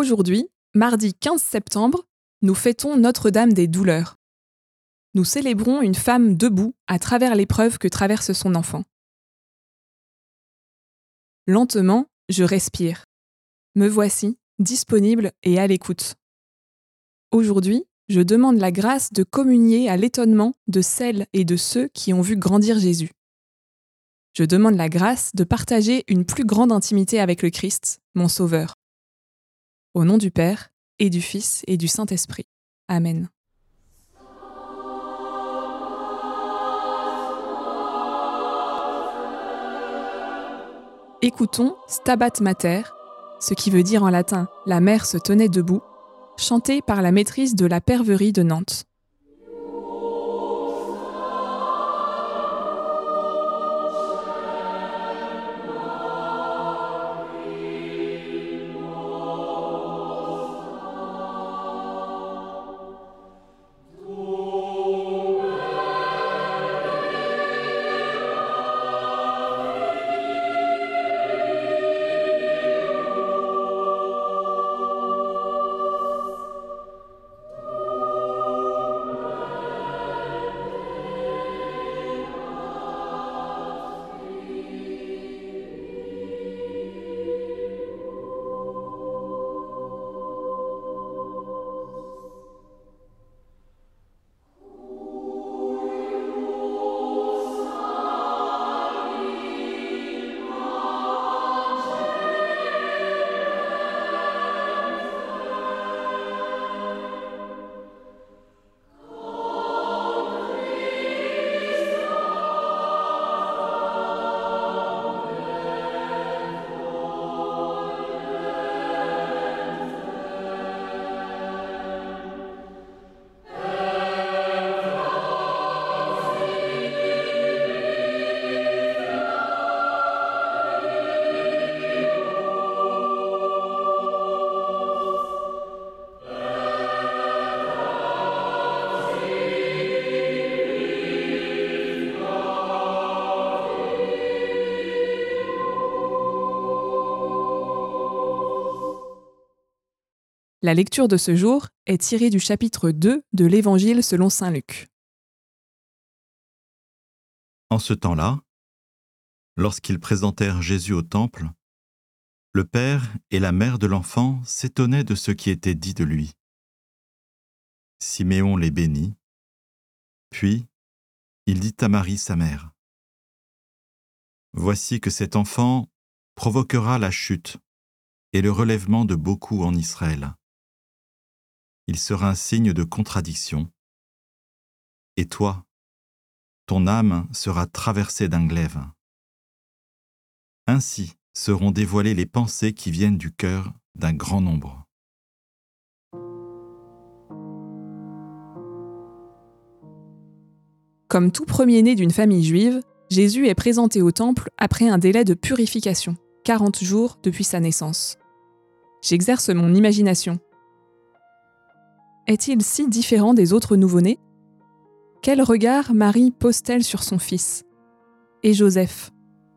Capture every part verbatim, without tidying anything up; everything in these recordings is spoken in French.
Aujourd'hui, mardi quinze septembre, nous fêtons Notre-Dame des douleurs. Nous célébrons une femme debout à travers l'épreuve que traverse son enfant. Lentement, je respire. Me voici, disponible et à l'écoute. Aujourd'hui, je demande la grâce de communier à l'étonnement de celles et de ceux qui ont vu grandir Jésus. Je demande la grâce de partager une plus grande intimité avec le Christ, mon Sauveur. Au nom du Père, et du Fils, et du Saint-Esprit. Amen. Écoutons Stabat Mater, ce qui veut dire en latin « la mère se tenait debout », chanté par la maîtrise de la Perverie de Nantes. La lecture de ce jour est tirée du chapitre deux de l'Évangile selon saint Luc. En ce temps-là, lorsqu'ils présentèrent Jésus au temple, le père et la mère de l'enfant s'étonnaient de ce qui était dit de lui. Siméon les bénit, puis il dit à Marie sa mère : « Voici que cet enfant provoquera la chute et le relèvement de beaucoup en Israël. Il sera un signe de contradiction. Et toi, ton âme sera traversée d'un glaive. Ainsi seront dévoilées les pensées qui viennent du cœur d'un grand nombre. » Comme tout premier-né d'une famille juive, Jésus est présenté au temple après un délai de purification, quarante jours depuis sa naissance. J'exerce mon imagination. Est-il si différent des autres nouveau-nés ? Quel regard Marie pose-t-elle sur son fils ? Et Joseph ?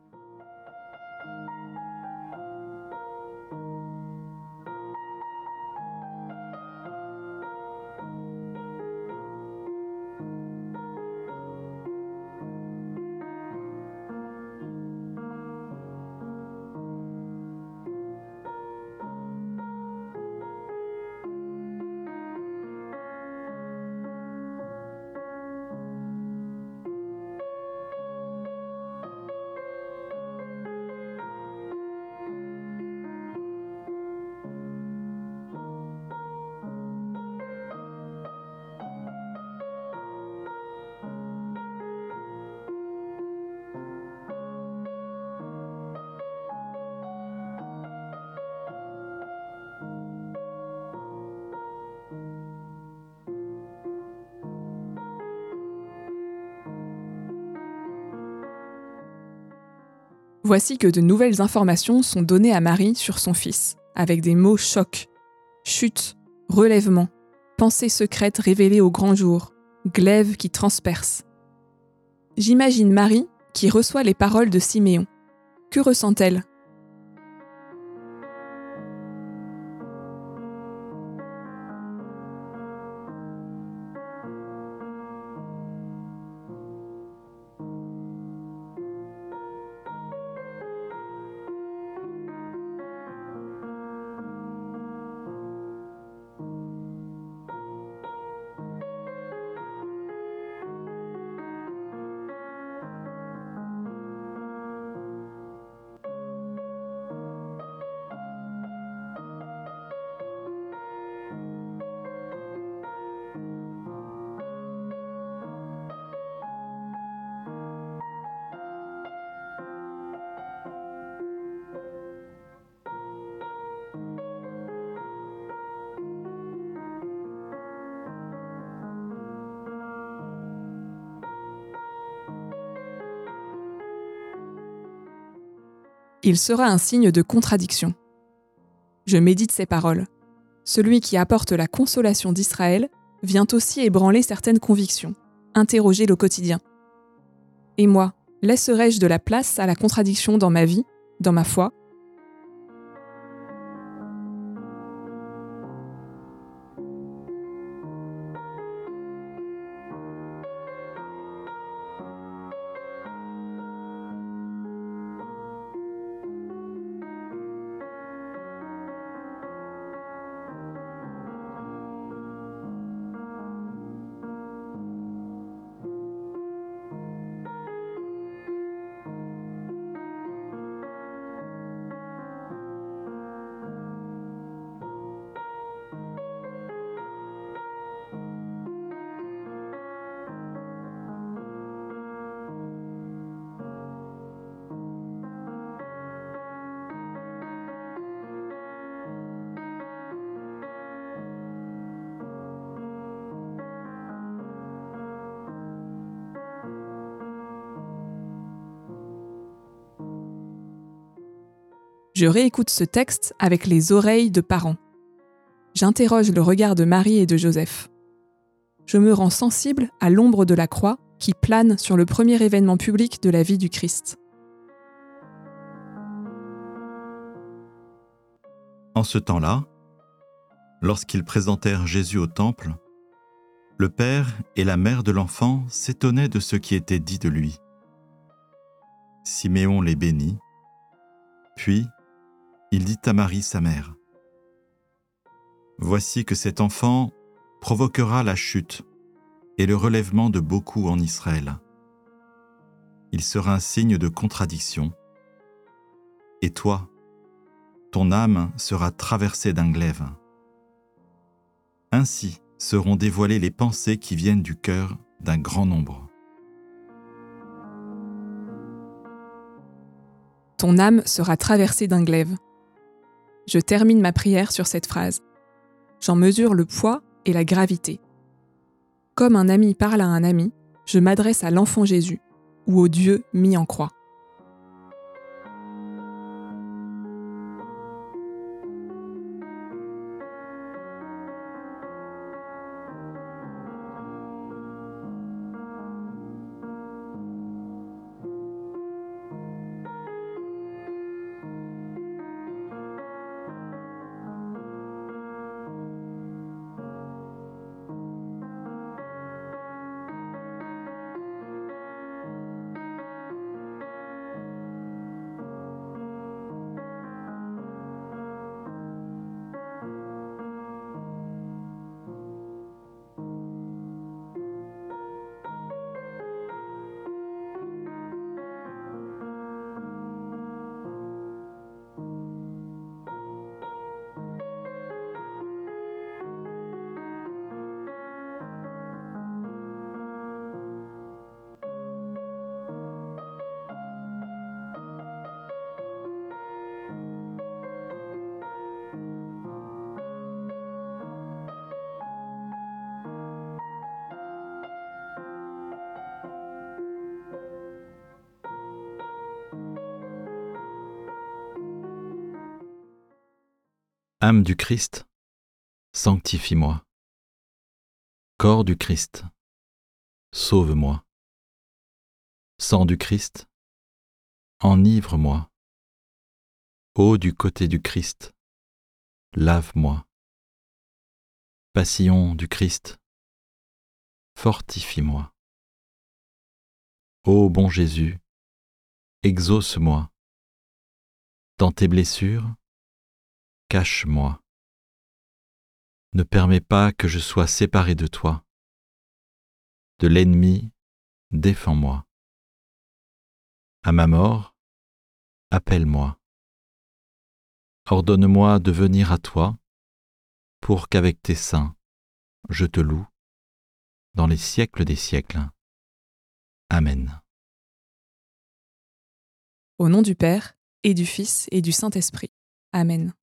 Voici que de nouvelles informations sont données à Marie sur son fils, avec des mots chocs, chute, relèvement, pensée secrète révélée au grand jour, glaive qui transperce. J'imagine Marie qui reçoit les paroles de Siméon. Que ressent-elle ? il sera un signe de contradiction. Je médite ces paroles. Celui qui apporte la consolation d'Israël vient aussi ébranler certaines convictions, interroger le quotidien. Et moi, laisserai-je de la place à la contradiction dans ma vie, dans ma foi ? Je réécoute ce texte avec les oreilles de parents. J'interroge le regard de Marie et de Joseph. Je me rends sensible à l'ombre de la croix qui plane sur le premier événement public de la vie du Christ. En ce temps-là, lorsqu'ils présentèrent Jésus au temple, le père et la mère de l'enfant s'étonnaient de ce qui était dit de lui. Siméon les bénit, puis il dit à Marie sa mère, « Voici que cet enfant provoquera la chute et le relèvement de beaucoup en Israël. Il sera un signe de contradiction. Et toi, ton âme sera traversée d'un glaive. Ainsi seront dévoilées les pensées qui viennent du cœur d'un grand nombre. » Ton âme sera traversée d'un glaive. Je termine ma prière sur cette phrase. J'en mesure le poids et la gravité. Comme un ami parle à un ami, je m'adresse à l'enfant Jésus ou au Dieu mis en croix. Âme du Christ, sanctifie-moi. Corps du Christ, sauve-moi. Sang du Christ, enivre-moi. Eau du côté du Christ, lave-moi. Passion du Christ, fortifie-moi. Ô bon Jésus, exauce-moi. Dans tes blessures, cache-moi. Ne permets pas que je sois séparé de toi. De l'ennemi, défends-moi. À ma mort, appelle-moi. Ordonne-moi de venir à toi, pour qu'avec tes saints, je te loue, dans les siècles des siècles. Amen. Au nom du Père, et du Fils, et du Saint-Esprit. Amen.